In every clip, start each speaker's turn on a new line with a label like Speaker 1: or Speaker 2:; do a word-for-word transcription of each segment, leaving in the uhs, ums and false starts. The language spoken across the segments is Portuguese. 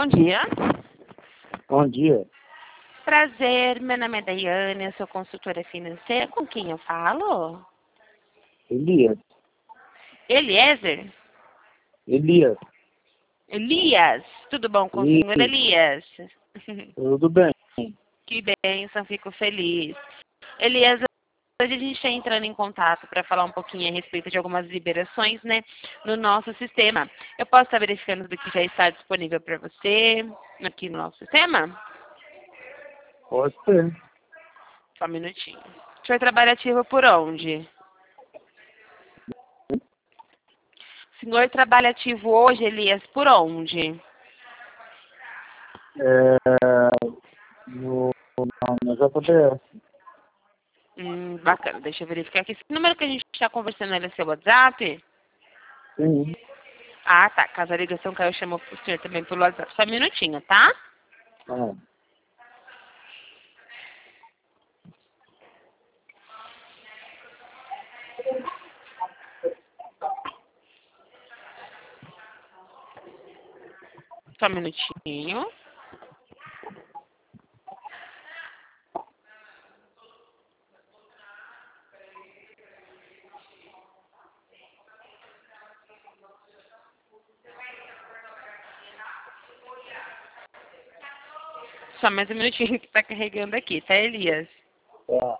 Speaker 1: Bom dia.
Speaker 2: Bom dia.
Speaker 1: Prazer, meu nome é Daiane, eu sou consultora financeira. Com quem eu falo?
Speaker 2: Elias.
Speaker 1: Eliezer?
Speaker 2: Elias.
Speaker 1: Elias. Tudo bom com o
Speaker 2: Isso.
Speaker 1: senhor Elias?
Speaker 2: Tudo bem.
Speaker 1: Que bênção, fico feliz. Elias, hoje a gente está entrando em contato para falar um pouquinho a respeito de algumas liberações, né, no nosso sistema. Eu posso estar verificando do que já está disponível para você aqui no nosso sistema?
Speaker 2: Pode ser.
Speaker 1: Só um minutinho. O senhor trabalha ativo por onde? O senhor trabalha ativo hoje, Elias, por onde?
Speaker 2: É, no, na, na J B S.
Speaker 1: Hum, bacana, deixa eu verificar aqui. Esse número que a gente está conversando ele é seu WhatsApp?
Speaker 2: Sim.
Speaker 1: Ah, tá. Caso a ligação caiu, eu chamo o senhor também pelo WhatsApp. Só um minutinho, tá?
Speaker 2: Ah,
Speaker 1: Só um minutinho. Só mais um minutinho que tá carregando aqui, tá, Elias?
Speaker 2: tá.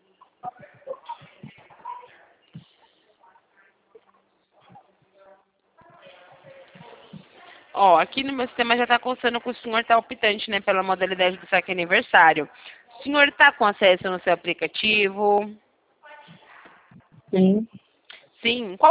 Speaker 1: Ó, aqui no meu sistema já tá constando que o senhor tá optante, né, pela modalidade do saque aniversário. O senhor tá com acesso no seu aplicativo?
Speaker 2: Sim.
Speaker 1: Sim. Qual